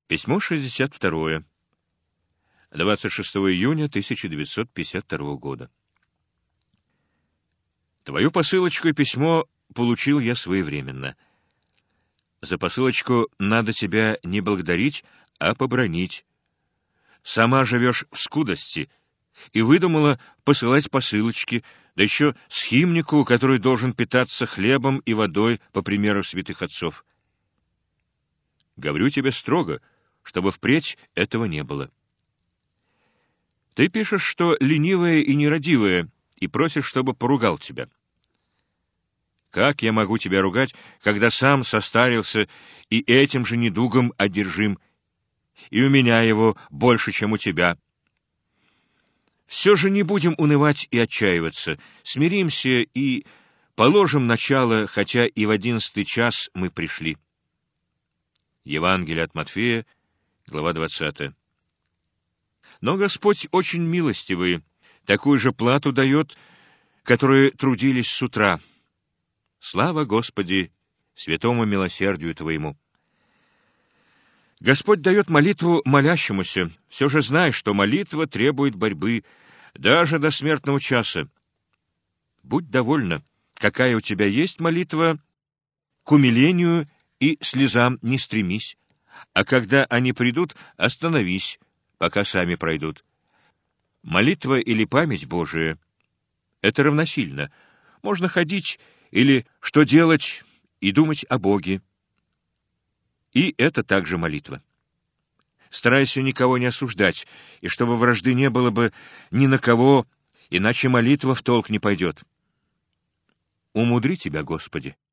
Письмо 62. 26 июня 1952 года. Твою посылочку и письмо получил я своевременно. За посылочку надо тебя не благодарить, а побранить. Сама живешь в скудости и выдумала посылать посылочки, да еще схимнику, который должен питаться хлебом и водой, по примеру святых отцов. Говорю тебе строго, чтобы впредь этого не было. Ты пишешь, что ленивая и нерадивая, и просишь, чтобы поругал тебя. Как я могу тебя ругать, когда сам состарился и этим же недугом одержим, и у меня его больше, чем у тебя? Все же не будем унывать и отчаиваться, смиримся и положим начало, хотя и в 11 час мы пришли. Евангелие от Матфея, глава 20. Но Господь очень милостивый, такую же плату дает, которые трудились с утра. Слава Господи, святому милосердию Твоему! Господь дает молитву молящемуся, все же знай, что молитва требует борьбы, даже до смертного часа. Будь довольна, какая у тебя есть молитва, к умилению и слезам не стремись, а когда они придут, остановись, пока сами пройдут. Молитва или память Божия — это равносильно. Можно ходить или что делать и думать о Боге. И это также молитва. Старайся никого не осуждать, и чтобы вражды не было бы ни на кого, иначе молитва в толк не пойдет. Умудри тебя, Господи!